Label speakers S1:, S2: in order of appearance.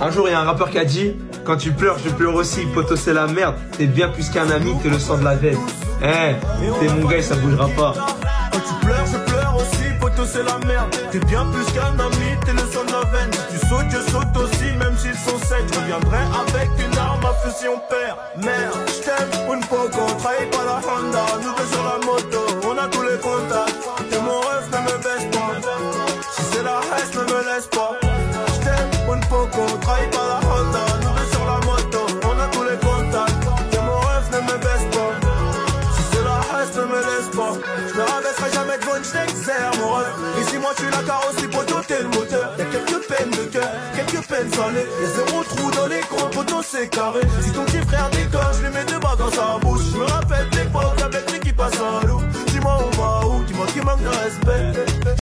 S1: Un jour, il y a un rappeur qui a dit: quand tu pleures, je pleure aussi, poto c'est la merde. T'es bien plus qu'un ami, t'es le sang de la veine. T'es mon gars et ça bougera pas.
S2: Quand tu pleures, je pleure aussi, poto c'est la merde. T'es bien plus qu'un ami, t'es le sang de la veine. Tu sautes, je saute aussi, même s'ils sont secs. Je reviendrai avec une arme à feu si on perd. Merde, j't'aime, une poco, trahis pas la Honda. Nous deux sur la moto, on a tous les contacts. T'es mon ref, ne me baisse pas. Si c'est la haine, ne me laisse pas. J't'aime, une poco, trahis pas la Honda. Nous deux sur la moto, on a tous les contacts. T'es mon ref, ne me baisse pas. Si c'est la haine, ne me laisse pas. Je me rabaisserai jamais devant une j't'exerce, mon ref. Ici, moi, je suis la carrosserie, poteau, t'es le moteur. Y'a quelques peines de cœur, quelques peines salées. Y'a zéro trou dans les comptes, poteau, c'est carré.